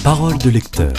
Parole de lecteur.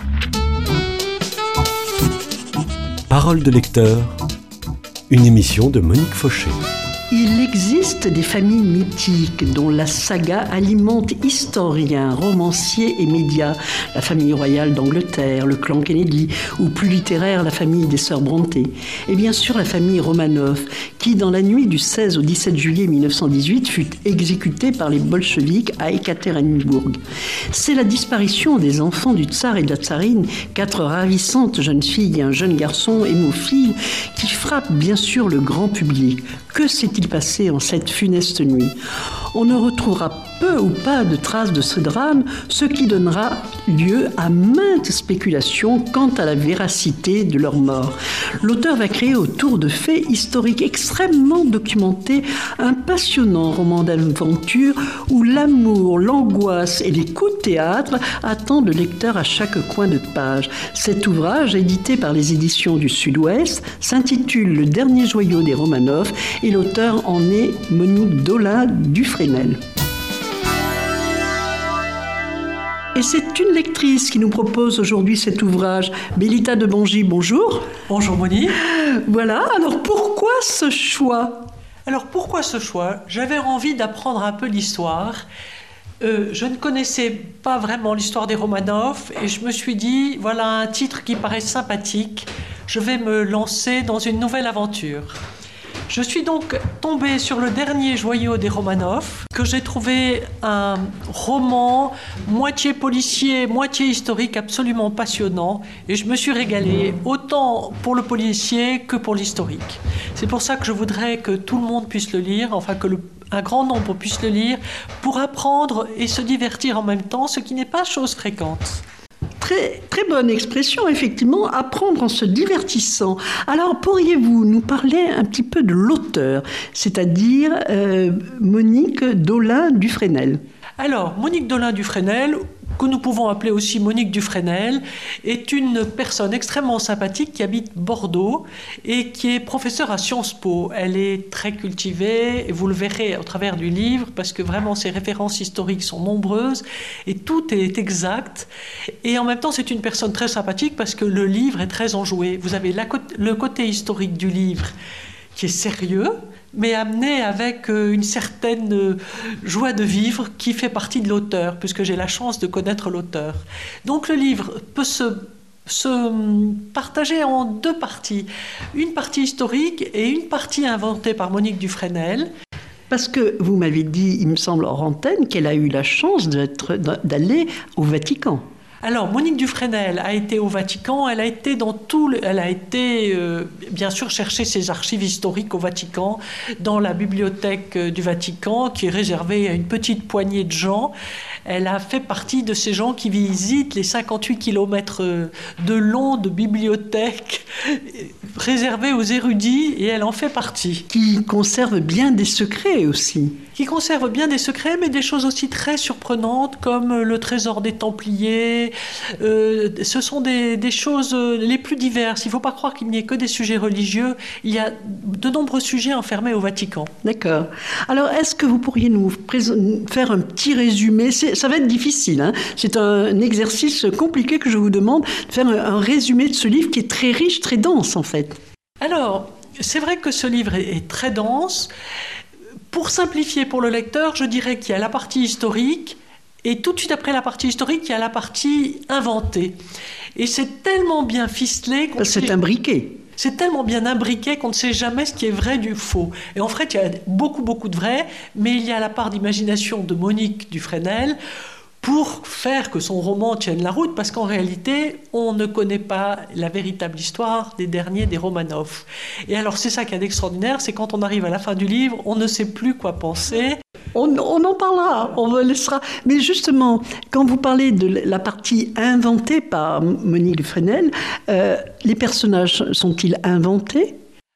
Parole de lecteur, une émission de Monique Fauché. Il existe des familles mythiques dont la saga alimente historiens, romanciers et médias. La famille royale d'Angleterre, le clan Kennedy, ou plus littéraire, la famille des sœurs Brontë. Et bien sûr la famille Romanov, qui dans la nuit du 16 au 17 juillet 1918 fut exécutée par les bolcheviks à Ekaterinbourg. C'est la disparition des enfants du tsar et de la tsarine, 4 ravissantes jeunes filles et un jeune garçon hémophile, qui frappe bien sûr le grand public. Que s'est-il passé en cette funeste nuit ? On ne retrouvera peu ou pas de traces de ce drame, ce qui donnera lieu à maintes spéculations quant à la véracité de leur mort. L'auteur va créer autour de faits historiques extrêmement documentés un passionnant roman d'aventure où l'amour, l'angoisse et les coups de théâtre attendent le lecteur à chaque coin de page. Cet ouvrage, édité par les éditions du Sud-Ouest, s'intitule « Le dernier joyau des Romanov » et l'auteur en est Monique Dolin-Dufresnel. Et c'est une lectrice qui nous propose aujourd'hui cet ouvrage. Bélita de Bongy, bonjour. Bonjour Monique. Voilà, alors pourquoi ce choix ? J'avais envie d'apprendre un peu l'histoire. Je ne connaissais pas vraiment l'histoire des Romanov et je me suis dit, voilà un titre qui paraît sympathique. Je vais me lancer dans une nouvelle aventure. Je suis donc tombée sur le dernier joyau des Romanov, que j'ai trouvé un roman moitié policier, moitié historique, absolument passionnant. Et je me suis régalée, autant pour le policier que pour l'historique. C'est pour ça que je voudrais que tout le monde puisse le lire, enfin un grand nombre puisse le lire, pour apprendre et se divertir en même temps, ce qui n'est pas chose fréquente. Très, très bonne expression, effectivement, apprendre en se divertissant. Alors, pourriez-vous nous parler un petit peu de l'auteur, c'est-à-dire Monique Dolin-Dufresnel ? Alors, Monique Dolin-Dufresnel, que nous pouvons appeler aussi Monique Dufresnel, est une personne extrêmement sympathique qui habite Bordeaux et qui est professeure à Sciences Po. Elle est très cultivée, et vous le verrez au travers du livre, parce que vraiment ses références historiques sont nombreuses et tout est exact. Et en même temps, c'est une personne très sympathique parce que le livre est très enjoué. Vous avez le côté historique du livre qui est sérieux, mais amené avec une certaine joie de vivre qui fait partie de l'auteur, puisque j'ai la chance de connaître l'auteur. Donc le livre peut se partager en deux parties. Une partie historique et une partie inventée par Monique Dufresnel. Parce que vous m'avez dit, il me semble, hors antenne, qu'elle a eu la chance d'aller au Vatican. Alors, Monique Dufresnel a été au Vatican, elle a été bien sûr chercher ses archives historiques au Vatican, dans la bibliothèque du Vatican, qui est réservée à une petite poignée de gens. Elle a fait partie de ces gens qui visitent les 58 kilomètres de long de bibliothèques réservées aux érudits, et elle en fait partie. Qui conserve bien des secrets aussi. Qui conserve bien des secrets, mais des choses aussi très surprenantes, comme le trésor des Templiers. Ce sont des choses les plus diverses. Il ne faut pas croire qu'il n'y ait que des sujets religieux. Il y a de nombreux sujets enfermés au Vatican. D'accord. Alors, est-ce que vous pourriez nous faire un petit résumé ? Ça va être difficile, hein ? C'est un exercice compliqué que je vous demande de faire un résumé de ce livre qui est très riche, très dense, en fait. Alors, c'est vrai que ce livre est très dense. Pour simplifier pour le lecteur, je dirais qu'il y a la partie historique et tout de suite après la partie historique, il y a la partie inventée. Et c'est tellement bien ficelé... C'est imbriqué. C'est tellement bien imbriqué qu'on ne sait jamais ce qui est vrai du faux. Et en fait, il y a beaucoup de vrai, mais il y a la part d'imagination de Monique Dufresnel pour faire que son roman tienne la route, parce qu'en réalité, on ne connaît pas la véritable histoire des derniers des Romanov. Et alors, c'est ça qui est extraordinaire, c'est quand on arrive à la fin du livre, on ne sait plus quoi penser. On en parlera, on le laissera. Mais justement, quand vous parlez de la partie inventée par Monique Dufresnel, les personnages sont-ils inventés ?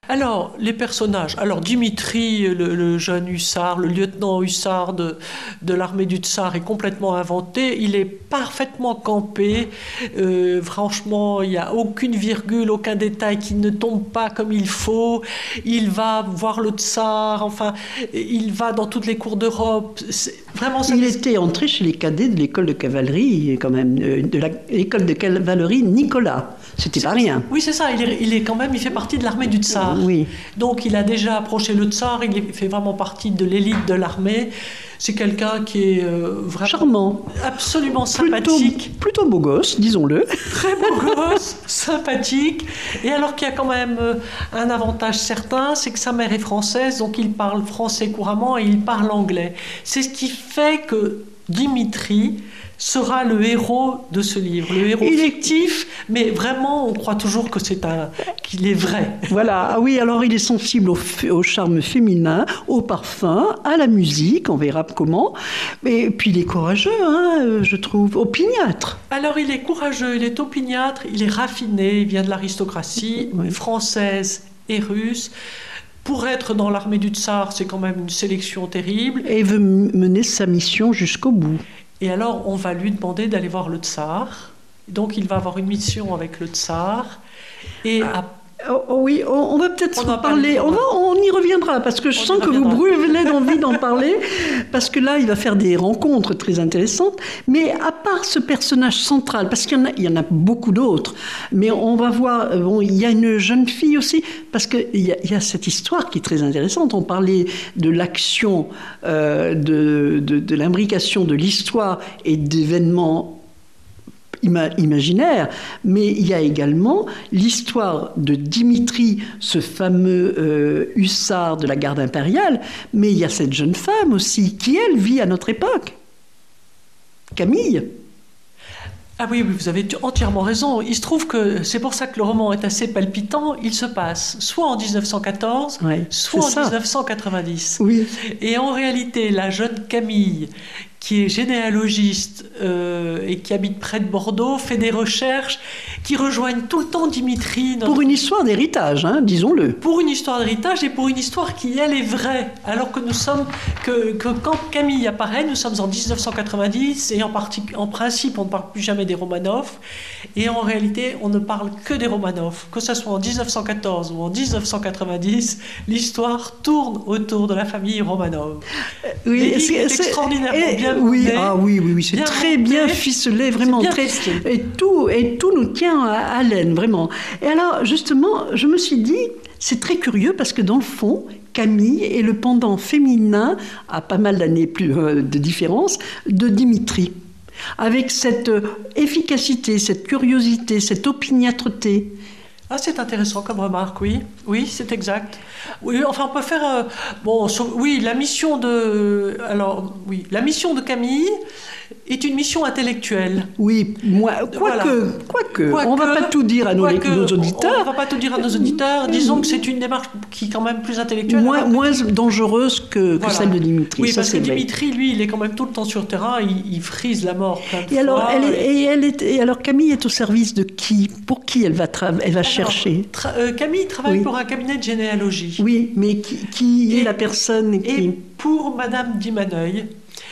Alors, les personnages. Alors, Dimitri, le jeune hussard, le lieutenant hussard de l'armée du tsar est complètement inventé. Il est parfaitement campé. Franchement, il n'y a aucune virgule, aucun détail qui ne tombe pas comme il faut. Il va voir le tsar. Enfin, il va dans toutes les cours d'Europe. Il était entré chez les cadets de l'école de cavalerie, quand même, de l'école de cavalerie Nicolas. C'était pas rien. Oui, c'est ça. Il fait partie de l'armée du tsar. Oui. Donc, il a déjà approché le tsar. Il fait vraiment partie de l'élite de l'armée. C'est quelqu'un qui est vraiment charmant, absolument sympathique. Plutôt beau gosse, disons-le. Très beau gosse, sympathique. Et alors qu'il y a quand même un avantage certain, c'est que sa mère est française, donc il parle français couramment et il parle anglais. C'est ce qui fait que Dimitri sera le héros de ce livre, le héros fictif, mais vraiment on croit toujours que qu'il est vrai. Voilà, ah oui, alors il est sensible au charme féminin, au parfum, à la musique, on verra comment, et puis il est courageux, je trouve, opiniâtre. Alors il est courageux, il est opiniâtre, il est raffiné, il vient de l'aristocratie française et russe. Pour être dans l'armée du tsar, c'est quand même une sélection terrible. Et il veut mener sa mission jusqu'au bout. Et alors, on va lui demander d'aller voir le tsar. Donc, il va avoir une mission avec le tsar. Et oui, on va peut-être en parler. On y reviendra, parce que je sens que vous brûlez d'envie d'en parler, parce que là, il va faire des rencontres très intéressantes. Mais à part ce personnage central, parce qu'il y en a beaucoup d'autres, mais on va voir, il y a une jeune fille aussi, parce qu'il y a cette histoire qui est très intéressante. On parlait de l'action, de l'imbrication de l'histoire et d'événements imaginaire, mais il y a également l'histoire de Dimitri, ce fameux hussard de la garde impériale, mais il y a cette jeune femme aussi, qui elle vit à notre époque, Camille. Ah oui, vous avez entièrement raison. Il se trouve que c'est pour ça que le roman est assez palpitant. Il se passe soit en 1914, soit en 1990. Oui. Et en réalité, la jeune Camille, qui est généalogiste et qui habite près de Bordeaux, fait des recherches qui rejoignent tout le temps Dimitri. Pour une histoire d'héritage, disons-le. Pour une histoire d'héritage et pour une histoire qui, elle, est vraie. Alors que nous sommes... que quand Camille apparaît, nous sommes en 1990 et en principe, on ne parle plus jamais des Romanov. Et en réalité, on ne parle que des Romanov. Que ce soit en 1914 ou en 1990, l'histoire tourne autour de la famille Romanov. Oui, c'est extraordinairement bien. Oui, c'est bien très monté, bien ficelé, vraiment bien très. Et tout nous tient à haleine, vraiment. Et alors, justement, je me suis dit, c'est très curieux parce que dans le fond, Camille est le pendant féminin, à pas mal d'années de différence, de Dimitri. Avec cette efficacité, cette curiosité, cette opiniâtreté. Ah, c'est intéressant comme remarque, oui. Oui, c'est exact. Oui, enfin, on peut faire... la mission de... Alors, oui, la mission de Camille est une mission intellectuelle. Oui, quoique, on ne va pas tout dire à nos auditeurs. On ne va pas tout dire à nos auditeurs. Disons que c'est une démarche qui est quand même plus intellectuelle. Moins dangereuse que celle de Dimitri. Oui, parce que Dimitri, lui, il est quand même tout le temps sur le terrain, il frise la mort plein de fois. Alors, Camille est au service de qui? Pour qui elle va chercher? Camille travaille pour un cabinet de généalogie. Oui, mais qui est la personne Et pour Madame Dimaneuil.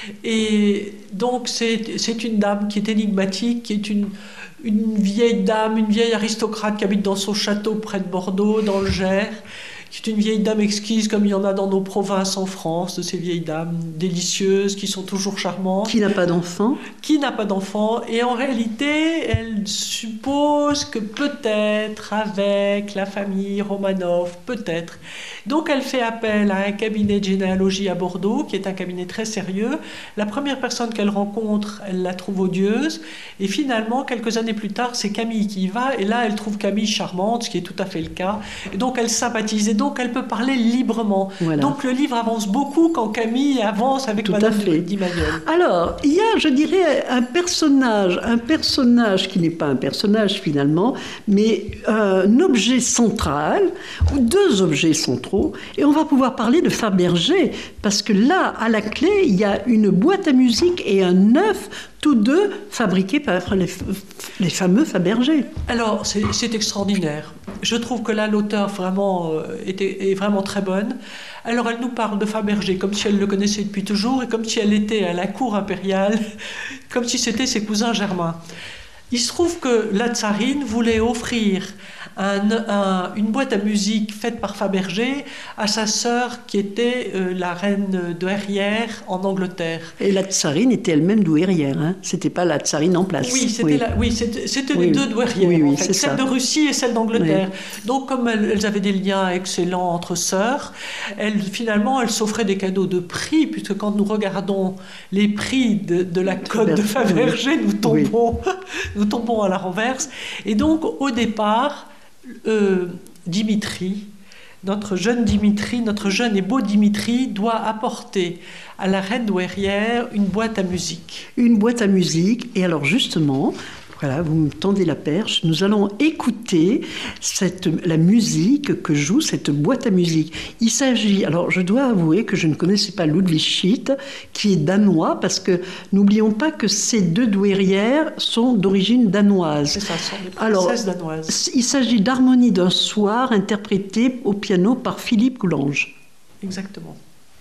Et donc, c'est une dame qui est énigmatique, qui est une vieille dame, une vieille aristocrate qui habite dans son château près de Bordeaux, dans le Gers, qui est une vieille dame exquise comme il y en a dans nos provinces en France, de ces vieilles dames délicieuses qui sont toujours charmantes. Qui n'a pas d'enfant. Qui n'a pas d'enfant. Et en réalité, elle suppose que peut-être avec la famille Romanov, peut-être. Donc elle fait appel à un cabinet de généalogie à Bordeaux, qui est un cabinet très sérieux. La première personne qu'elle rencontre, elle la trouve odieuse. Et finalement, quelques années plus tard, c'est Camille qui y va. Et là, elle trouve Camille charmante, ce qui est tout à fait le cas. Et donc elle sympathise. Et donc elle peut parler librement. Voilà. Donc le livre avance beaucoup quand Camille avance avec Madame Dimaneuil. Alors, il y a, je dirais, un personnage qui n'est pas un personnage finalement, mais un objet central, ou deux objets centraux. Et on va pouvoir parler de Fabergé, parce que là, à la clé, il y a une boîte à musique et un œuf tous deux fabriqués par les fameux Fabergé. Alors, c'est extraordinaire. Je trouve que là, l'auteur vraiment, est vraiment très bonne. Alors, elle nous parle de Fabergé comme si elle le connaissait depuis toujours et comme si elle était à la cour impériale, comme si c'était ses cousins germains. Il se trouve que la tsarine voulait offrir une boîte à musique faite par Fabergé à sa sœur qui était la reine douairière en Angleterre. Et la tsarine était elle-même douairière, hein. C'était pas la tsarine en place. Oui, c'était les deux douairières, en fait, celle de Russie et celle d'Angleterre. Oui. Donc, comme elles avaient des liens excellents entre sœurs, finalement, elles s'offraient des cadeaux de prix, puisque quand nous regardons les prix de la cote de Fabergé, nous tombons à la renverse. Et donc, au départ, Dimitri, notre jeune et beau Dimitri, doit apporter à la reine douairière une boîte à musique. Une boîte à musique. Et alors, justement, voilà, vous me tendez la perche, nous allons écouter la musique que joue cette boîte à musique. Il s'agit, alors je dois avouer que je ne connaissais pas Ludwig Schitt, qui est danois, parce que n'oublions pas que ces deux douairières sont d'origine danoise. C'est ça, ce sont des princesses danoises. Il s'agit d'Harmonie d'un soir, interprétée au piano par Philippe Coulanges. Exactement.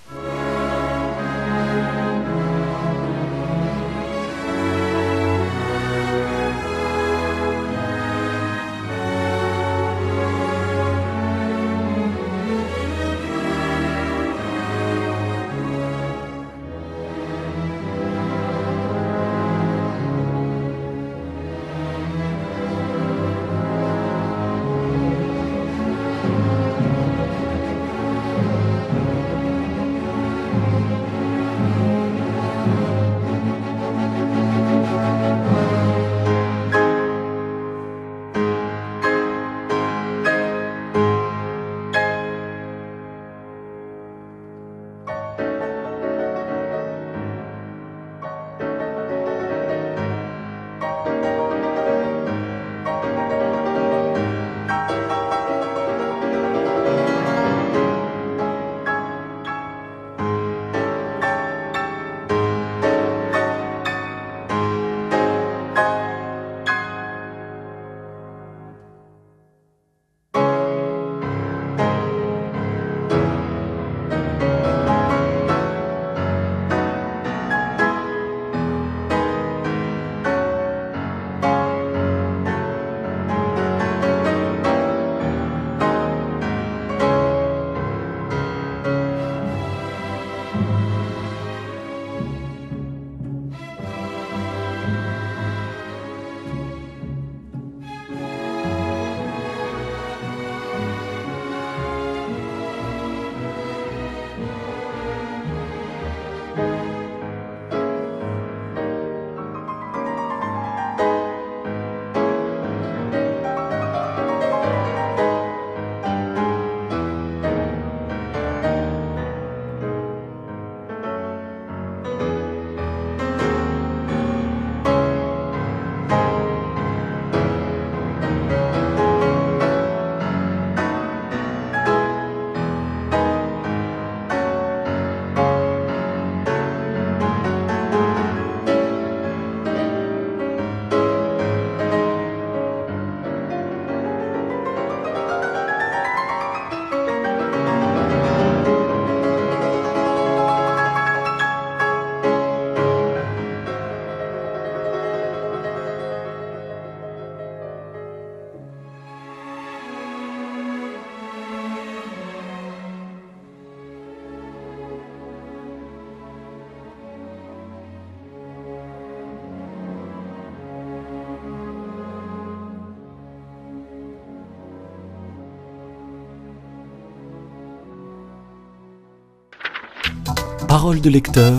Parole de lecteur.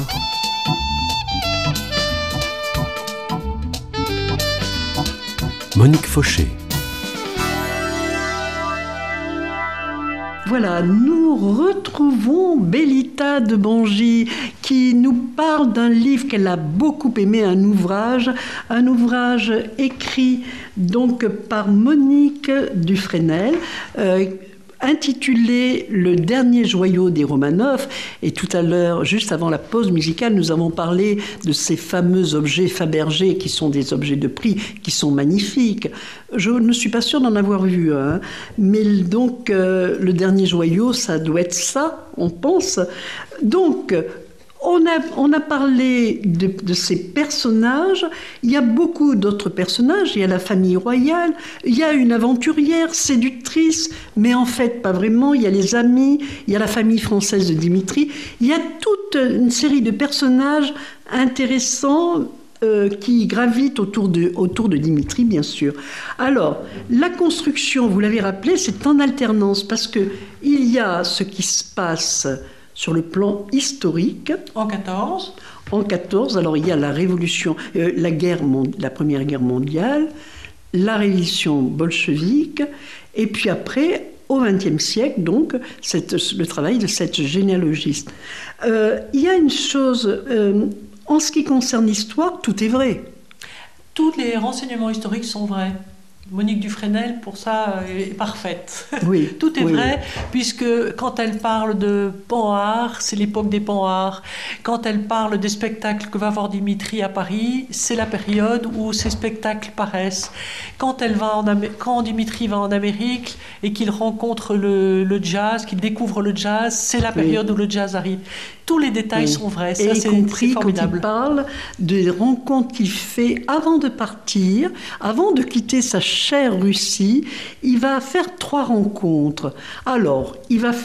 Monique Fauché. Voilà, nous retrouvons Bélita de Bangis qui nous parle d'un livre qu'elle a beaucoup aimé, un ouvrage écrit donc par Monique Dufresnel, intitulé Le dernier joyau des Romanov. Et tout à l'heure, juste avant la pause musicale, nous avons parlé de ces fameux objets Fabergé qui sont des objets de prix, qui sont magnifiques. Je ne suis pas sûre d'en avoir vu un, hein. Mais donc, le dernier joyau, ça doit être ça, on pense. Donc, on a parlé de ces personnages. Il y a beaucoup d'autres personnages. Il y a la famille royale, il y a une aventurière séductrice, mais en fait pas vraiment. Il y a les amis, il y a la famille française de Dimitri. Il y a toute une série de personnages intéressants qui gravitent autour de Dimitri, bien sûr. Alors, la construction, vous l'avez rappelé, c'est en alternance, parce qu'il y a ce qui se passe sur le plan historique. En 14. En 14, alors il y a la révolution, la Première Guerre mondiale, la révolution bolchevique, et puis après, au XXe siècle, donc, le travail de cette généalogiste. Il y a une chose... en ce qui concerne l'histoire, tout est vrai. Tous les renseignements historiques sont vrais. Monique Dufresnel, pour ça, est parfaite. Oui, tout est oui, vrai, oui. Puisque quand elle parle de Panhard, c'est l'époque des Panhards. Quand elle parle des spectacles que va voir Dimitri à Paris, c'est la période où ces spectacles paraissent. Quand Dimitri va en Amérique et qu'il rencontre le jazz, qu'il découvre le jazz, c'est la période où le jazz arrive. Tous les détails sont vrais. Ça, et y compris quand il parle des rencontres qu'il fait avant de partir, avant de quitter sa chère Russie, il va faire 3 rencontres. Alors, il va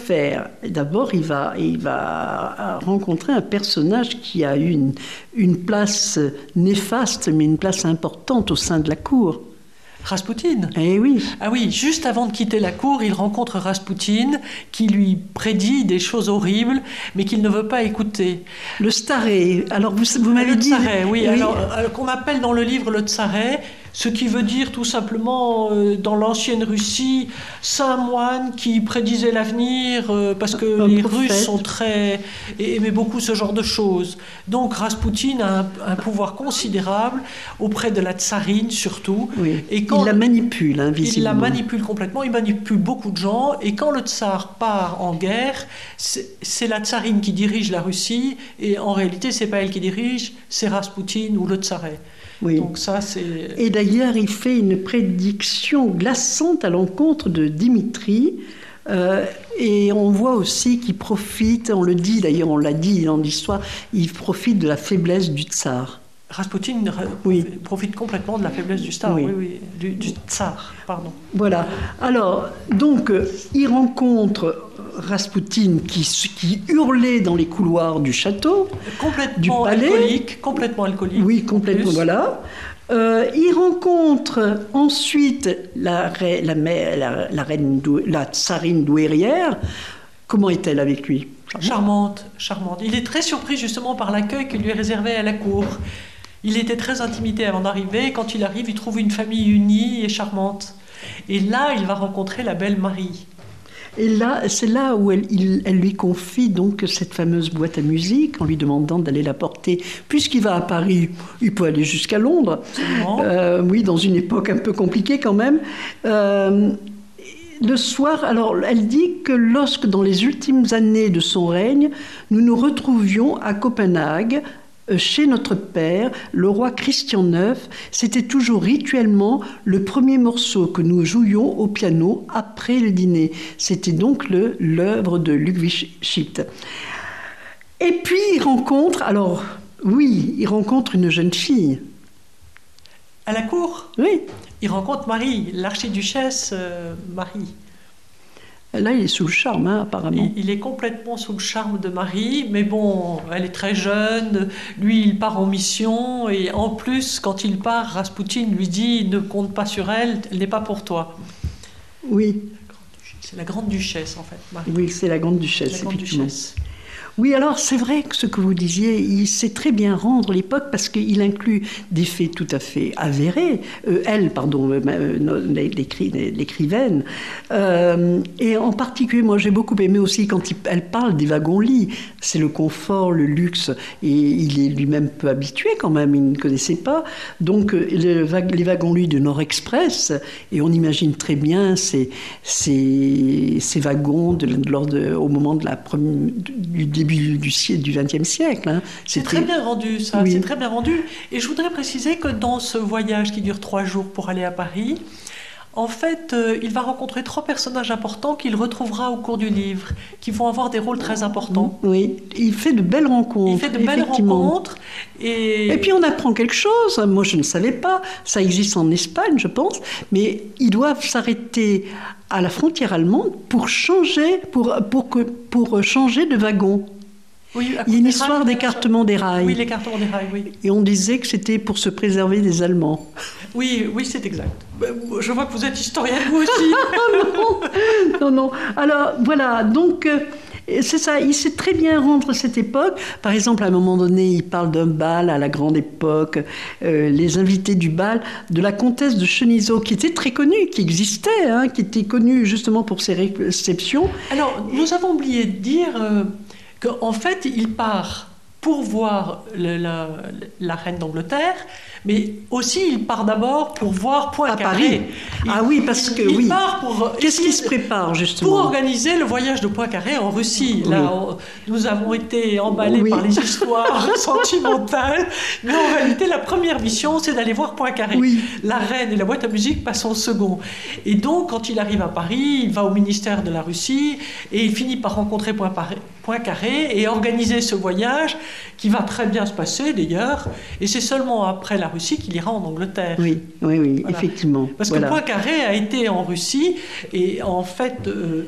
rencontrer un personnage qui a eu une place néfaste, mais une place importante au sein de la cour. Raspoutine. Eh oui. Ah oui, juste avant de quitter la cour, il rencontre Raspoutine qui lui prédit des choses horribles, mais qu'il ne veut pas écouter. Le Tsaré. Alors vous m'avez dit... Le Tsaré, oui. Alors, qu'on appelle dans le livre le Tsaré, ce qui veut dire tout simplement, dans l'ancienne Russie, saint moine qui prédisait l'avenir, parce que les Russes aimaient beaucoup ce genre de choses. Donc Raspoutine a un pouvoir considérable auprès de la tsarine surtout. Oui. Et il la manipule, visiblement. Il la manipule complètement, il manipule beaucoup de gens, et quand le tsar part en guerre, c'est la tsarine qui dirige la Russie, et en réalité, c'est pas elle qui dirige, c'est Raspoutine ou le tsaré. Oui. Donc ça, c'est... Et d'ailleurs, il fait une prédiction glaçante à l'encontre de Dimitri. Et on voit aussi qu'il profite, on le dit d'ailleurs, on l'a dit dans l'histoire, il profite de la faiblesse du tsar. Raspoutine profite complètement de la faiblesse du tsar, du tsar, pardon. Voilà. Alors, donc, il rencontre Raspoutine qui hurlait dans les couloirs du château, du palais. Complètement alcoolique. Oui, complètement, voilà. Il rencontre ensuite la tsarine douairière. Comment est-elle avec lui ? Charmante. Il est très surpris justement par l'accueil qui lui est réservé à la cour. Il était très intimidé avant d'arriver. Quand il arrive, il trouve une famille unie et charmante. Et là, il va rencontrer la belle Marie. Et là, c'est là où elle lui confie donc cette fameuse boîte à musique en lui demandant d'aller la porter. Puisqu'il va à Paris, il peut aller jusqu'à Londres. Oui, dans une époque un peu compliquée quand même. Le soir, alors elle dit que lorsque dans les ultimes années de son règne, nous nous retrouvions à Copenhague, chez notre père, le roi Christian IX, c'était toujours rituellement le premier morceau que nous jouions au piano après le dîner. C'était donc l'œuvre de Ludwig Schitt. Et puis il rencontre une jeune fille. À la cour ? Oui. Il rencontre Marie, l'archiduchesse Marie. Là, il est sous le charme, apparemment. Il est complètement sous le charme de Marie, mais bon, elle est très jeune, lui, il part en mission, et en plus, quand il part, Raspoutine lui dit « Ne compte pas sur elle, elle n'est pas pour toi ». Oui. C'est la grande duchesse, en fait, Marie. Oui, c'est la grande duchesse, effectivement. Oui, alors c'est vrai que ce que vous disiez, il sait très bien rendre l'époque parce qu'il inclut des faits tout à fait avérés. L'écrivaine. Et en particulier, moi j'ai beaucoup aimé aussi quand elle parle des wagons-lits. C'est le confort, le luxe, et il est lui-même peu habitué quand même, il ne connaissait pas. Donc les wagons-lits de Nord Express, et on imagine très bien ces wagons au moment du début du XXe siècle. Hein. C'est très bien rendu, ça. Oui. C'est très bien rendu. Et je voudrais préciser que dans ce voyage qui dure 3 jours pour aller à Paris, en fait, il va rencontrer 3 personnages importants qu'il retrouvera au cours du livre, qui vont avoir des rôles très importants. Oui, il fait de belles rencontres. Il fait de belles rencontres. Et puis on apprend quelque chose. Moi, je ne savais pas. Ça existe en Espagne, je pense. Mais ils doivent s'arrêter à la frontière allemande pour changer de wagon. Oui, il y a une histoire d'écartement des rails. Oui, l'écartement des rails, oui. Et on disait que c'était pour se préserver des Allemands. Oui, c'est exact. Je vois que vous êtes historienne, vous aussi. Non. Alors, voilà, donc... c'est ça, il sait très bien rendre cette époque. Par exemple, à un moment donné, il parle d'un bal à la grande époque, les invités du bal de la comtesse de Cheniseau, qui était très connue, qui existait, hein, qui était connue justement pour ses réceptions. Alors, nous avons oublié de dire qu'en fait, il part pour voir la reine d'Angleterre, mais aussi il part d'abord pour voir Poincaré. Oui, parce que il part pour... Qu'est-ce qui se prépare justement pour organiser le voyage de Poincaré en Russie. Oui. Là, nous avons été emballés par les histoires sentimentales, mais en réalité, la première mission, c'est d'aller voir Poincaré. Oui. La reine et la boîte à musique passent en second. Et donc, quand il arrive à Paris, il va au ministère de la Russie et il finit par rencontrer Poincaré et organiser ce voyage qui va très bien se passer d'ailleurs, et c'est seulement après la Russie qu'il ira en Angleterre. Oui, voilà. Effectivement. Parce que Poincaré a été en Russie, et en fait,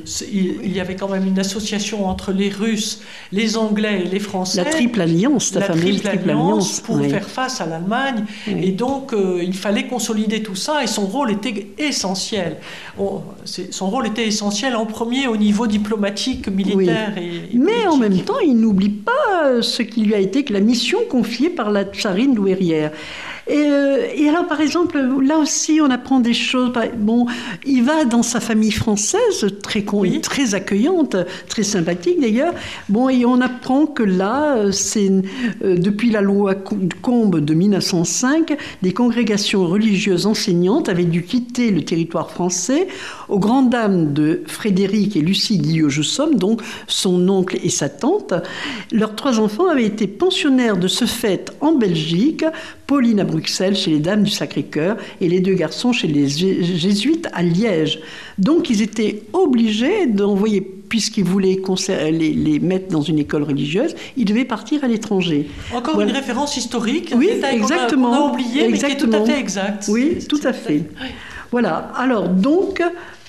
il y avait quand même une association entre les Russes, les Anglais et les Français. La Triple Alliance, la Triple Alliance pour faire face à l'Allemagne, et donc il fallait consolider tout ça, et son rôle était essentiel. Son rôle était essentiel en premier au niveau diplomatique, militaire et mais en même temps, il n'oublie pas ce qui lui a été la mission confiée par la tsarine douairière. Et alors, par exemple, là aussi, on apprend des choses. Bon, il va dans sa famille française, très accueillante, très sympathique d'ailleurs. Bon, et on apprend que là, depuis la loi Combes de 1905, des congrégations religieuses enseignantes avaient dû quitter le territoire français aux grandes dames de Frédéric et Lucie Guillot-Joussomme, donc son oncle et sa tante. Leurs 3 enfants avaient été pensionnaires de ce fait en Belgique, Pauline à Bruxelles chez les Dames du Sacré-Cœur et les 2 garçons chez les Jésuites à Liège. Donc ils étaient obligés d'envoyer, puisqu'ils voulaient les mettre dans une école religieuse, ils devaient partir à l'étranger. Une référence historique, oui, exactement, qu'on a oublié, mais qui est tout à fait exact. Oui, tout à fait. Voilà, alors donc...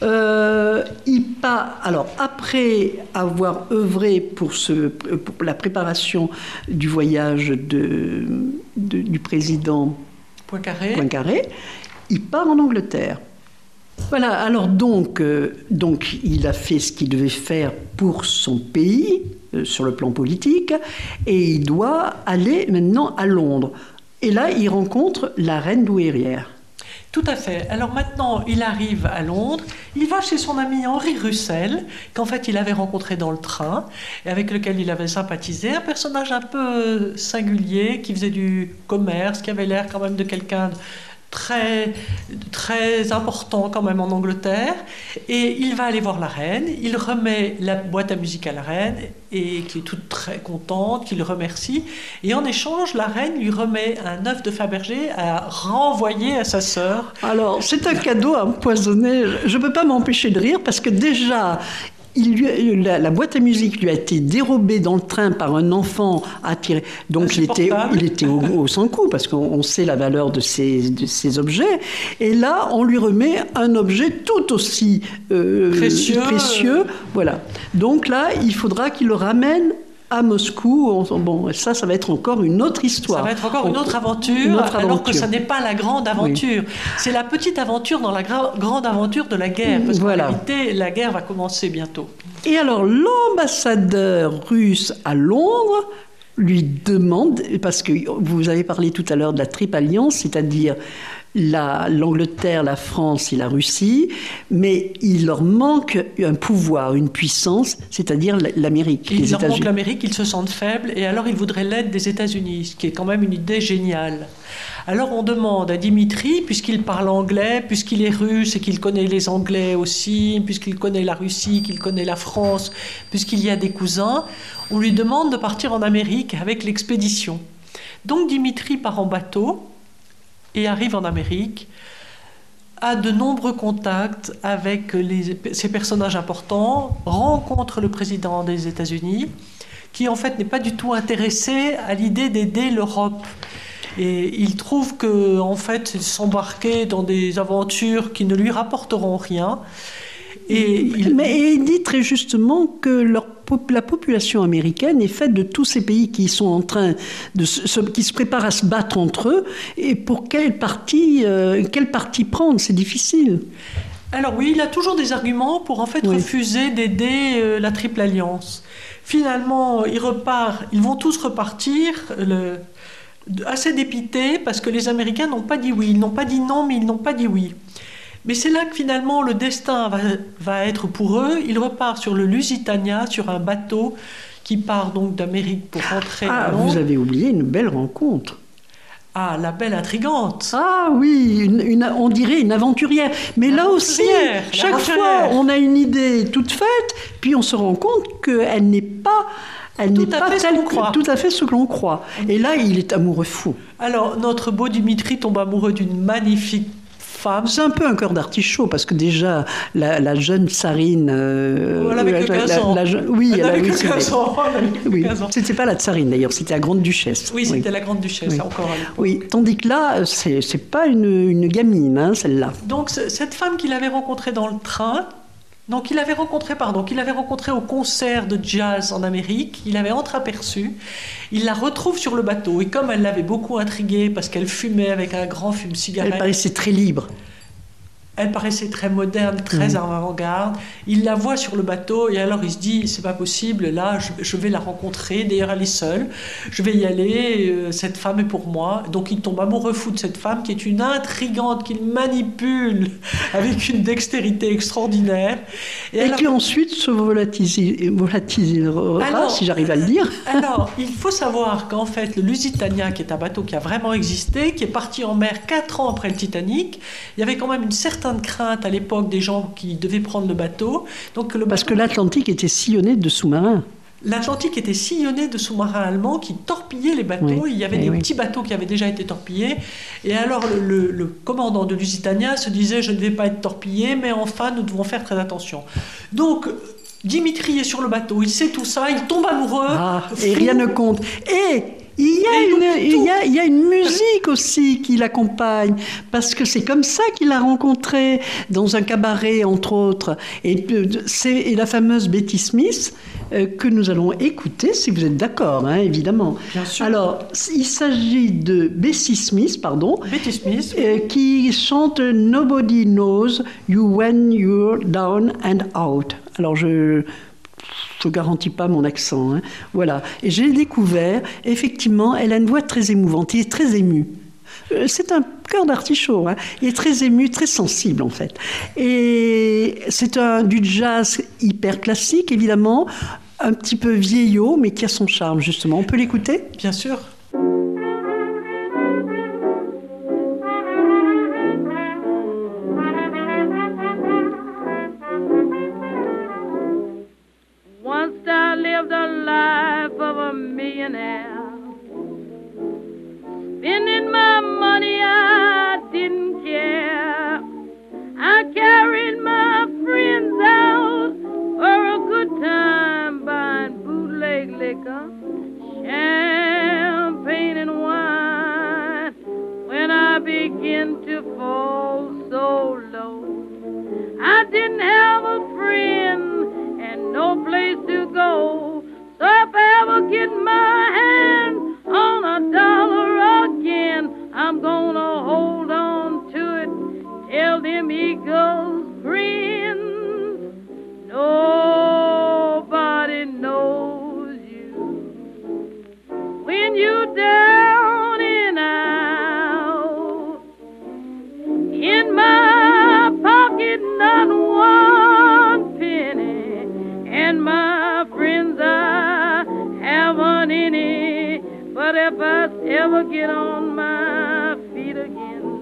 après avoir œuvré pour la préparation du voyage du président Poincaré, il part en Angleterre. Voilà, alors donc il a fait ce qu'il devait faire pour son pays, sur le plan politique, et il doit aller maintenant à Londres. Et là, il rencontre la reine douairière. Tout à fait. Alors maintenant, il arrive à Londres, il va chez son ami Henri Russell, qu'en fait il avait rencontré dans le train, et avec lequel il avait sympathisé, un personnage un peu singulier, qui faisait du commerce, qui avait l'air quand même de quelqu'un très, très important quand même en Angleterre, et il va aller voir la reine, il remet la boîte à musique à la reine, et qui est toute très contente, qui le remercie, et en échange, la reine lui remet un œuf de Fabergé à renvoyer à sa sœur. Alors, c'est un cadeau empoisonné, je ne peux pas m'empêcher de rire, parce que déjà... la boîte à musique lui a été dérobée dans le train par un enfant attiré. Donc il était au sans coup, parce qu'on sait la valeur de ces objets. Et là, on lui remet un objet tout aussi précieux. Voilà. Donc là, il faudra qu'il le ramène à Moscou. Bon, ça va être encore une autre histoire. Ça va être encore une autre aventure, alors que ça n'est pas la grande aventure. Oui. C'est la petite aventure dans la grande aventure de la guerre, parce qu'en réalité, la guerre va commencer bientôt. Et alors, l'ambassadeur russe à Londres lui demande, parce que vous avez parlé tout à l'heure de la triple alliance, c'est-à-dire l'Angleterre, la France et la Russie, mais il leur manque un pouvoir, une puissance, c'est-à-dire l'Amérique. Il leur manque l'Amérique, ils se sentent faibles, et alors ils voudraient l'aide des États-Unis, ce qui est quand même une idée géniale. Alors on demande à Dimitri, puisqu'il parle anglais, puisqu'il est russe et qu'il connaît les Anglais aussi, puisqu'il connaît la Russie, qu'il connaît la France, puisqu'il y a des cousins, on lui demande de partir en Amérique avec l'expédition. Donc Dimitri part en bateau et arrive en Amérique, a de nombreux contacts avec ces personnages importants, rencontre le président des États-Unis, qui en fait n'est pas du tout intéressé à l'idée d'aider l'Europe. Et il trouve qu'en fait, ils s'embarquaient dans des aventures qui ne lui rapporteront rien. Mais il dit très justement que la population américaine est faite de tous ces pays qui sont en train qui se préparent à se battre entre eux. Et pour quel parti prendre, c'est difficile. Alors oui, il a toujours des arguments pour en fait refuser d'aider la Triple Alliance. Finalement, ils vont tous repartir assez dépités parce que les Américains n'ont pas dit oui. Ils n'ont pas dit non, mais ils n'ont pas dit oui. Mais c'est là que finalement le destin va être pour eux. Ils repartent sur le Lusitania, sur un bateau qui part donc d'Amérique pour rentrer à Londres. Vous avez oublié une belle rencontre. Ah, la belle intrigante. Ah oui, on dirait une aventurière. Mais là aussi, chaque fois, on a une idée toute faite, puis on se rend compte qu'elle n'est pas... tout à fait ce que l'on croit. Et là, il est amoureux fou. Alors, notre beau Dimitri tombe amoureux d'une magnifique femme. C'est un peu un cœur d'artichaut, parce que déjà, la jeune tsarine... elle avait que 15 ans. Oui, elle avait que 15 ans. C'était pas la tsarine, d'ailleurs, c'était la grande duchesse. Oui, c'était la grande duchesse, encore à l'époque. Oui, tandis que là, c'est pas une gamine, hein, celle-là. Donc, cette femme qu'il avait rencontrée dans le train... Donc, qu'il avait rencontré au concert de jazz en Amérique, il avait entreaperçu, il la retrouve sur le bateau, et comme elle l'avait beaucoup intrigué parce qu'elle fumait avec un grand fume-cigarette... Elle paraissait très libre. Elle paraissait très moderne, très avant-garde. Il la voit sur le bateau et alors il se dit, c'est pas possible, là je vais la rencontrer, d'ailleurs elle est seule, je vais y aller, cette femme est pour moi. Donc il tombe amoureux fou de cette femme qui est une intrigante, qu'il manipule avec une dextérité extraordinaire. Et qui ensuite se volatilisera, si j'arrive à le dire. Alors, il faut savoir qu'en fait, le Lusitania, qui est un bateau qui a vraiment existé, qui est parti en mer 4 ans après le Titanic, il y avait quand même une certaine crainte à l'époque des gens qui devaient prendre le bateau. Parce que l'Atlantique était sillonné de sous-marins. L'Atlantique était sillonné de sous-marins allemands qui torpillaient les bateaux. Il y avait des petits bateaux qui avaient déjà été torpillés. Et alors, le commandant de Lusitania se disait « Je ne vais pas être torpillé, mais enfin, nous devons faire très attention. » Donc, Dimitri est sur le bateau, il sait tout ça, il tombe amoureux. Et rien ne compte. Et il y a une musique aussi qui l'accompagne, parce que c'est comme ça qu'il l'a rencontrée, dans un cabaret, entre autres. Et c'est la fameuse Betty Smith que nous allons écouter, si vous êtes d'accord, hein, évidemment. Bien sûr. Alors, il s'agit de Betty Smith, qui chante « Nobody knows you when you're down and out ». Alors, je garantis pas mon accent, hein. Voilà. Et j'ai découvert, effectivement, elle a une voix très émouvante, il est très ému. C'est un cœur d'artichaut, hein. Il est très ému, très sensible en fait. Et c'est du jazz hyper classique, évidemment, un petit peu vieillot, mais qui a son charme justement. On peut l'écouter ? Bien sûr. Spending my money, I didn't care. I carried my friends out for a good time, buying bootleg liquor, champagne and wine. When I began to fall so low, I didn't have a friend and no place to go. So if I ever get my hands But if I ever get on my feet again,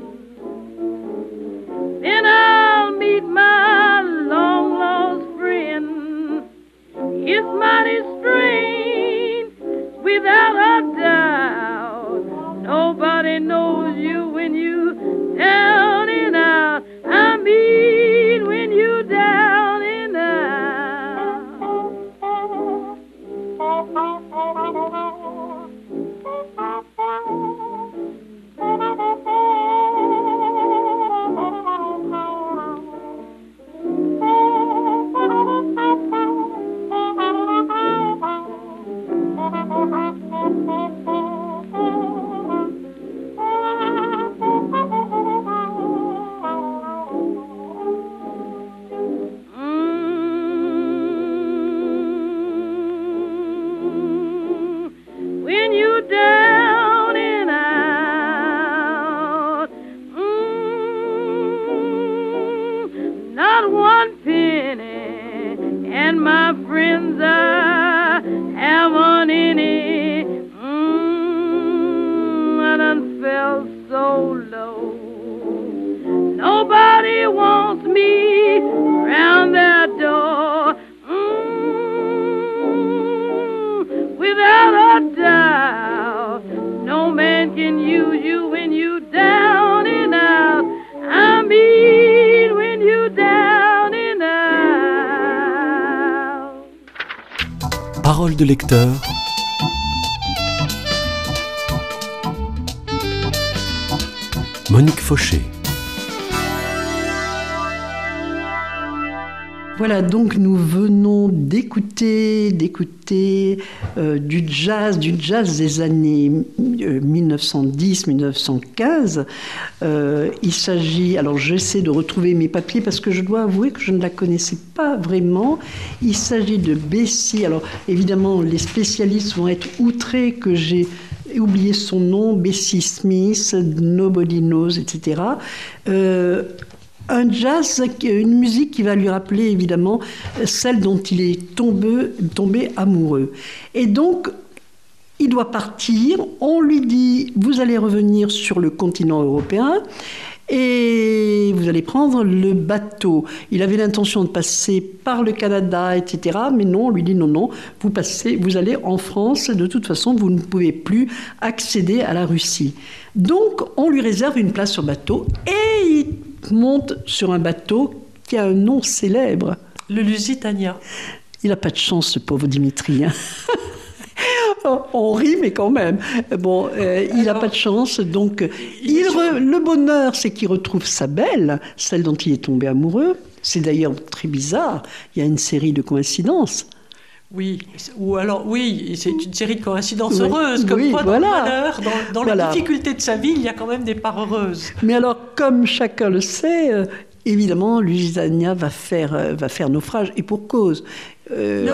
then I'll meet my long lost friend. It's mighty strange, without a doubt. Nobody knows you when you down and out. I mean when you down and out. When you down and out, not one penny, and my friends I haven't any. I done felt so low. Nobody wants me round their door. Without a doubt, no man can use you when you down and out. I mean when you down and out. Parole de lecteur. Monique Fauché. Voilà, donc nous venons d'écouter du jazz des années 1910-1915. Il s'agit, alors j'essaie de retrouver mes papiers parce que je dois avouer que je ne la connaissais pas vraiment. Il s'agit de Bessie. Alors évidemment, les spécialistes vont être outrés que j'ai oublié son nom, Bessie Smith, Nobody Knows, etc. Un jazz, une musique qui va lui rappeler évidemment celle dont il est tombé amoureux. Et donc, il doit partir. On lui dit, vous allez revenir sur le continent européen et vous allez prendre le bateau. Il avait l'intention de passer par le Canada, etc. Mais non, on lui dit non, vous allez en France. De toute façon, vous ne pouvez plus accéder à la Russie. Donc, on lui réserve une place sur bateau et il monte sur un bateau qui a un nom célèbre. Le Lusitania. Il n'a pas de chance, ce pauvre Dimitri. Hein. On rit, mais quand même. Bon, il n'a pas de chance. Donc, le bonheur, c'est qu'il retrouve sa belle, celle dont il est tombé amoureux. C'est d'ailleurs très bizarre. Il y a une série de coïncidences. Oui, ou alors c'est une série de coïncidences heureuses, comme quoi dans le malheur, dans la difficulté de sa vie, il y a quand même des parts heureuses. Mais alors, comme chacun le sait, évidemment, Lusitania va faire naufrage, et pour cause. Il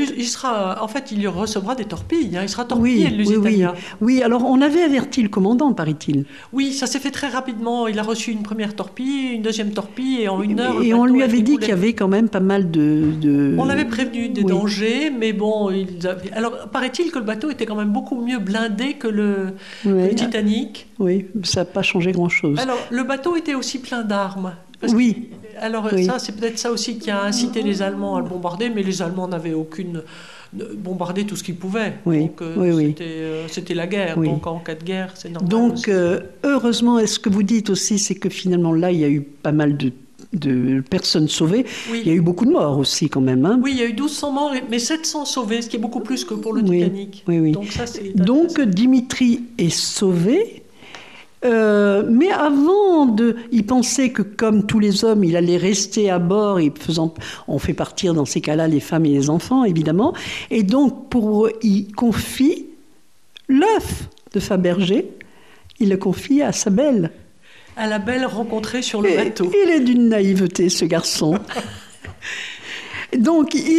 recevra des torpilles, il sera torpillé, le Lusitania. Oui, alors on avait averti le commandant, paraît-il. Oui, ça s'est fait très rapidement. Il a reçu une première torpille, une deuxième torpille, et en une heure... Et on lui avait dit qu'il y avait quand même pas mal de... On l'avait prévenu des dangers, mais bon... Alors, paraît-il que le bateau était quand même beaucoup mieux blindé que le Titanic. Oui, ça n'a pas changé grand-chose. Alors, le bateau était aussi plein d'armes. Alors ça, c'est peut-être ça aussi qui a incité les Allemands à le bombarder, mais les Allemands n'avaient aucune... bombarder tout ce qu'ils pouvaient. Donc c'était la guerre. Oui. Donc en cas de guerre, c'est normal. Donc heureusement, ce que vous dites aussi, c'est que finalement là, il y a eu pas mal de personnes sauvées. Oui. Il y a eu beaucoup de morts aussi quand même. Hein. Oui, il y a eu 1200 morts, mais 700 sauvés, ce qui est beaucoup plus que pour le Titanic. Oui. Donc Dimitri est sauvé. Mais avant il pensait que comme tous les hommes, il allait rester à bord, on fait partir dans ces cas-là les femmes et les enfants, évidemment. Et donc, il confie l'œuf de Fabergé, il le confie à sa belle. À la belle rencontrée sur le bateau. Il est d'une naïveté, ce garçon. Donc, il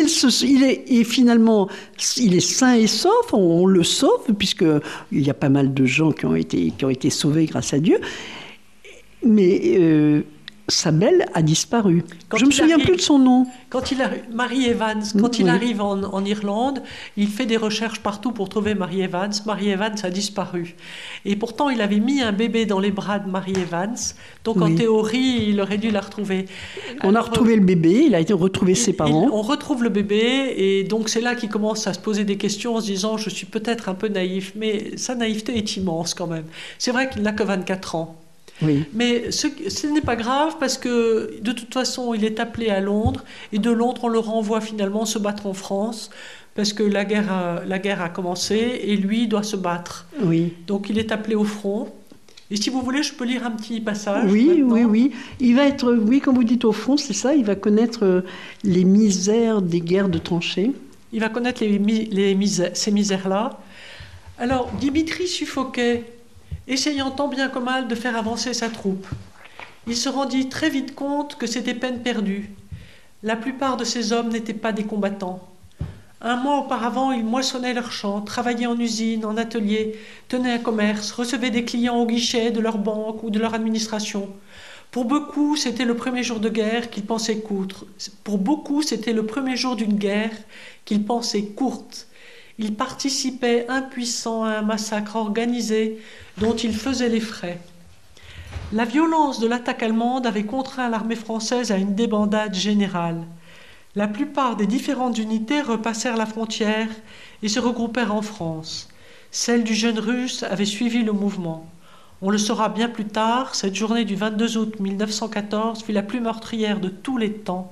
est sain et sauf, on le sauve, puisqu'il y a pas mal de gens qui ont été sauvés grâce à Dieu. Mais sa belle a disparu. Quand Je me il souviens arrive- plus de son nom. Quand il arrive, Mary Evans, quand il Oui. arrive en Irlande, il fait des recherches partout pour trouver Mary Evans. Mary Evans a disparu. Et pourtant, il avait mis un bébé dans les bras de Mary Evans. Donc, en Oui. théorie, il aurait dû la retrouver. On a Alors, retrouvé le bébé, il a été retrouvé ses parents. on retrouve le bébé, et donc c'est là qu'il commence à se poser des questions en se disant je suis peut-être un peu naïf, mais sa naïveté est immense quand même. C'est vrai qu'il n'a que 24 ans. Oui. Mais ce n'est pas grave parce que de toute façon il est appelé à Londres, et de Londres on le renvoie finalement se battre en France parce que la guerre a commencé et lui doit se battre. Oui. Donc il est appelé au front. Et si vous voulez, je peux lire un petit passage. Oui, maintenant. oui, oui. Il va être, oui, comme vous dites au fond, c'est ça, il va connaître les misères des guerres de tranchées. Il va connaître ces misères-là. Alors, Dimitri suffoquait, essayant tant bien que mal de faire avancer sa troupe. Il se rendit très vite compte que c'était peine perdue. La plupart de ces hommes n'étaient pas des combattants. Un mois auparavant, ils moissonnaient leurs champs, travaillaient en usine, en atelier, tenaient un commerce, recevaient des clients au guichet de leur banque ou de leur administration. Pour beaucoup, c'était le premier jour de guerre qu'ils pensaient courte. Pour beaucoup, c'était le premier jour d'une guerre qu'ils pensaient courte. Ils participaient impuissants à un massacre organisé dont ils faisaient les frais. La violence de l'attaque allemande avait contraint l'armée française à une débandade générale. La plupart des différentes unités repassèrent la frontière et se regroupèrent en France. Celle du jeune Russe avait suivi le mouvement. On le saura bien plus tard, cette journée du 22 août 1914 fut la plus meurtrière de tous les temps.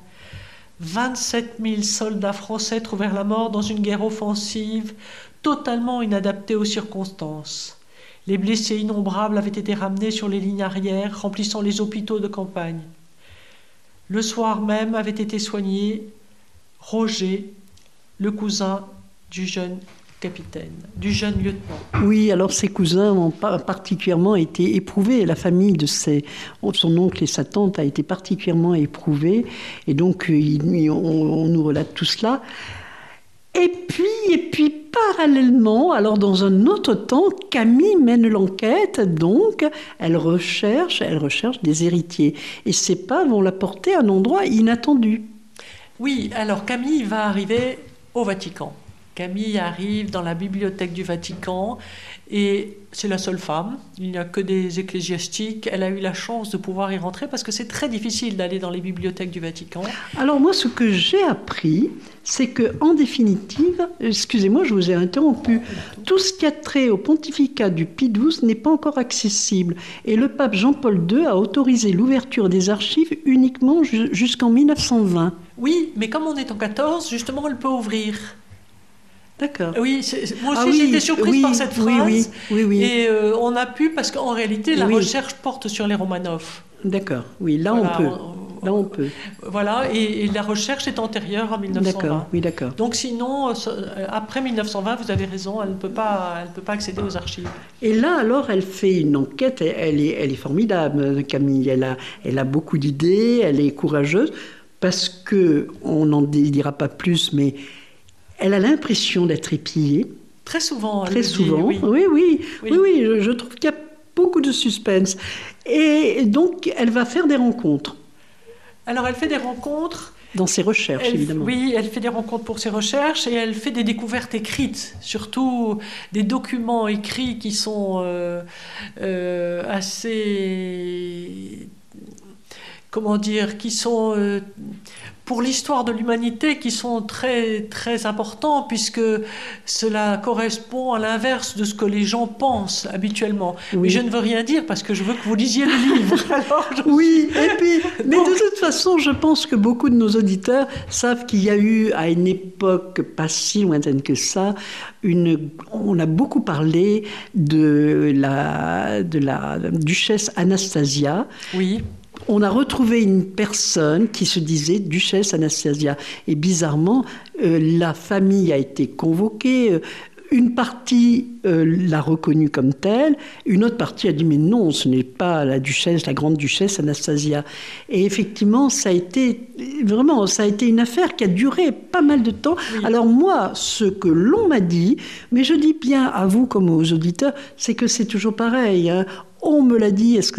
27 000 soldats français trouvèrent la mort dans une guerre offensive totalement inadaptée aux circonstances. Les blessés innombrables avaient été ramenés sur les lignes arrières, remplissant les hôpitaux de campagne. Le soir même avait été soigné Roger, le cousin du jeune capitaine, du jeune lieutenant. Oui, alors ses cousins ont particulièrement été éprouvés. La famille de son oncle et sa tante a été particulièrement éprouvée. Et donc, on nous relate tout cela. Et puis, parallèlement, alors dans un autre temps, Camille mène l'enquête, donc elle recherche des héritiers. Et ses pas vont la porter à un endroit inattendu. Oui, alors Camille va arriver au Vatican. Camille arrive dans la bibliothèque du Vatican et c'est la seule femme. Il n'y a que des ecclésiastiques. Elle a eu la chance de pouvoir y rentrer parce que c'est très difficile d'aller dans les bibliothèques du Vatican. Alors moi, ce que j'ai appris, c'est que, en définitive, excusez-moi, je vous ai interrompu, tout ce qui a trait au pontificat du Pie XII n'est pas encore accessible. Et le pape Jean-Paul II a autorisé l'ouverture des archives uniquement jusqu'en 1920. Oui, mais comme on est en 14, justement, elle peut ouvrir. D'accord. Oui, moi aussi j'ai été surprise par cette phrase. Oui. Et on a pu, parce qu'en réalité, la recherche porte sur les Romanov. D'accord, oui, là voilà, on peut. Voilà, et la recherche est antérieure à 1920. D'accord, oui, d'accord. Donc sinon, après 1920, vous avez raison, elle ne peut pas accéder aux archives. Et là, alors, elle fait une enquête, elle est formidable, Camille. Elle a beaucoup d'idées, elle est courageuse, parce que, on n'en dira pas plus, mais elle a l'impression d'être épiée. Très souvent. Très souvent, oui. Je trouve qu'il y a beaucoup de suspense. Et donc, elle va faire des rencontres. Alors, elle fait des rencontres. Dans ses recherches, évidemment. Oui, elle fait des rencontres pour ses recherches et elle fait des découvertes écrites, surtout des documents écrits qui sont assez... Comment dire, qui sont... pour l'histoire de l'humanité, qui sont très, très importants, puisque cela correspond à l'inverse de ce que les gens pensent habituellement. Oui. Mais je ne veux rien dire, parce que je veux que vous lisiez le livre. Alors oui, et puis, mais de toute façon, je pense que beaucoup de nos auditeurs savent qu'il y a eu, à une époque pas si lointaine que ça, on a beaucoup parlé de la duchesse Anastasia. Oui. On a retrouvé une personne qui se disait duchesse Anastasia. Et bizarrement, la famille a été convoquée. Une partie l'a reconnue comme telle. Une autre partie a dit mais non, ce n'est pas la grande duchesse Anastasia. Et effectivement, ça a été une affaire qui a duré pas mal de temps. Oui. Alors moi, ce que l'on m'a dit, mais je dis bien à vous comme aux auditeurs, c'est que c'est toujours pareil. Hein. On me l'a dit, est-ce que c'est vrai ?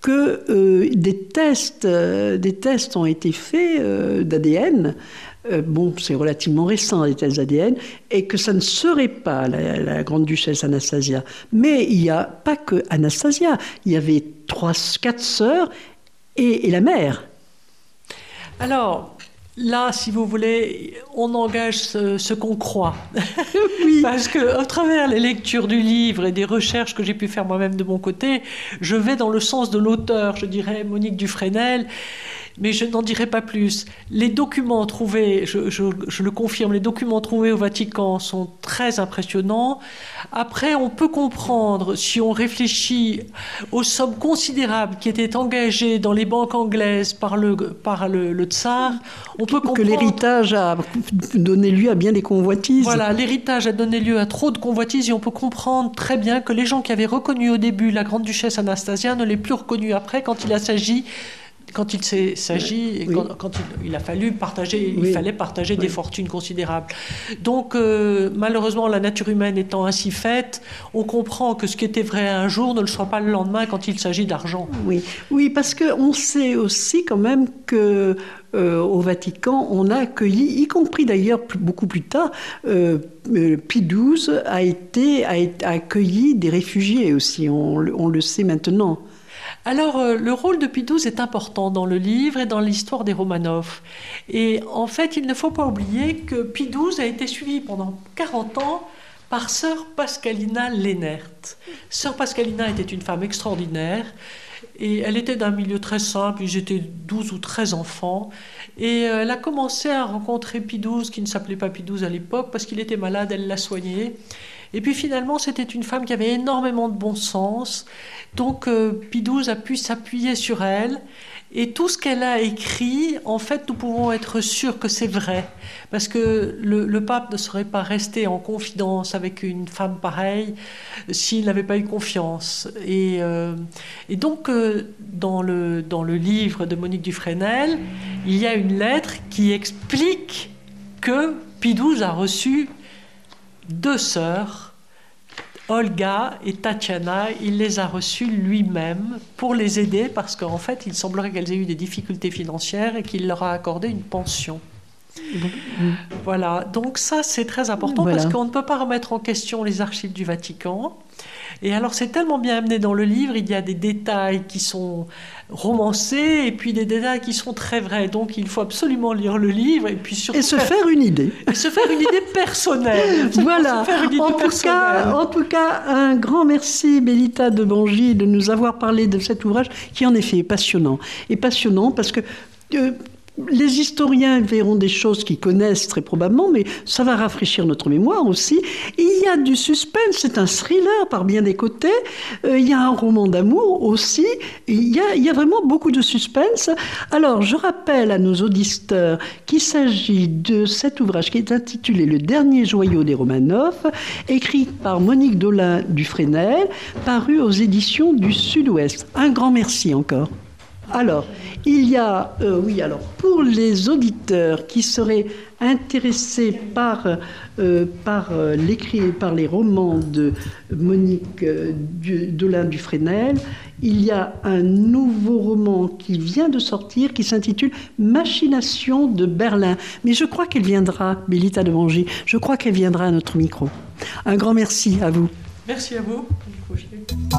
que des tests ont été faits d'ADN. Bon, c'est relativement récent, les tests d'ADN, et que ça ne serait pas la grande-duchesse Anastasia. Mais il n'y a pas que Anastasia. Il y avait 4 sœurs et la mère. Alors, là, si vous voulez, on engage ce qu'on croit. Oui. Parce qu'à travers les lectures du livre et des recherches que j'ai pu faire moi-même de mon côté, je vais dans le sens de l'auteur, je dirais Monique Dufresnel, mais je n'en dirai pas plus. Les documents trouvés, je le confirme, les documents trouvés au Vatican sont très impressionnants. Après, on peut comprendre, si on réfléchit aux sommes considérables qui étaient engagées dans les banques anglaises par le tsar, on peut comprendre que l'héritage a donné lieu à bien des convoitises. Voilà, l'héritage a donné lieu à trop de convoitises et on peut comprendre très bien que les gens qui avaient reconnu au début la grande-duchesse Anastasia ne l'aient plus reconnue après quand il a fallu partager, il fallait partager des fortunes considérables. Donc, malheureusement, la nature humaine étant ainsi faite, on comprend que ce qui était vrai un jour ne le soit pas le lendemain quand il s'agit d'argent. Oui, parce qu'on sait aussi quand même que au Vatican, on a accueilli, y compris d'ailleurs beaucoup plus tard, Pie XII a accueilli des réfugiés aussi, on le sait maintenant. Alors, le rôle de Pie XII est important dans le livre et dans l'histoire des Romanov. Et en fait, il ne faut pas oublier que Pie XII a été suivi pendant 40 ans par sœur Pascalina Lennert. Sœur Pascalina était une femme extraordinaire et elle était d'un milieu très simple, ils étaient 12 ou 13 enfants. Et elle a commencé à rencontrer Pie XII, qui ne s'appelait pas Pie XII à l'époque, parce qu'il était malade, elle l'a soigné. Et puis finalement, c'était une femme qui avait énormément de bon sens. Donc Pie XII a pu s'appuyer sur elle. Et tout ce qu'elle a écrit, en fait, nous pouvons être sûrs que c'est vrai. Parce que le pape ne serait pas resté en confidence avec une femme pareille s'il n'avait pas eu confiance. Et donc, dans le livre de Monique Dufresnel, il y a une lettre qui explique que Pie XII a reçu 2 sœurs, Olga et Tatiana. Il les a reçues lui-même pour les aider parce qu'en fait, il semblerait qu'elles aient eu des difficultés financières et qu'il leur a accordé une pension. Voilà, donc ça c'est très important parce qu'on ne peut pas remettre en question les archives du Vatican. Et alors c'est tellement bien amené dans le livre, il y a des détails qui sont romancés et puis des détails qui sont très vrais. Donc il faut absolument lire le livre et puis surtout faire une idée. Et se faire une idée personnelle. Voilà. En tout cas, un grand merci Bélita de Bangis de nous avoir parlé de cet ouvrage qui en effet est passionnant. Et passionnant parce que les historiens verront des choses qu'ils connaissent très probablement, mais ça va rafraîchir notre mémoire aussi. Il y a du suspense, c'est un thriller par bien des côtés. Il y a un roman d'amour aussi. Il y a vraiment beaucoup de suspense. Alors, je rappelle à nos auditeurs qu'il s'agit de cet ouvrage qui est intitulé « Le dernier joyau des Romanov », écrit par Monique Dolin-Dufresnel, paru aux éditions du Sud-Ouest. Un grand merci encore. Alors, il y a, pour les auditeurs qui seraient intéressés par les romans de Monique Dolin-Dufresnel, il y a un nouveau roman qui vient de sortir qui s'intitule « Machination de Berlin ». Mais je crois qu'elle viendra, Bélita de Bangis, je crois qu'elle viendra à notre micro. Un grand merci à vous. Merci à vous.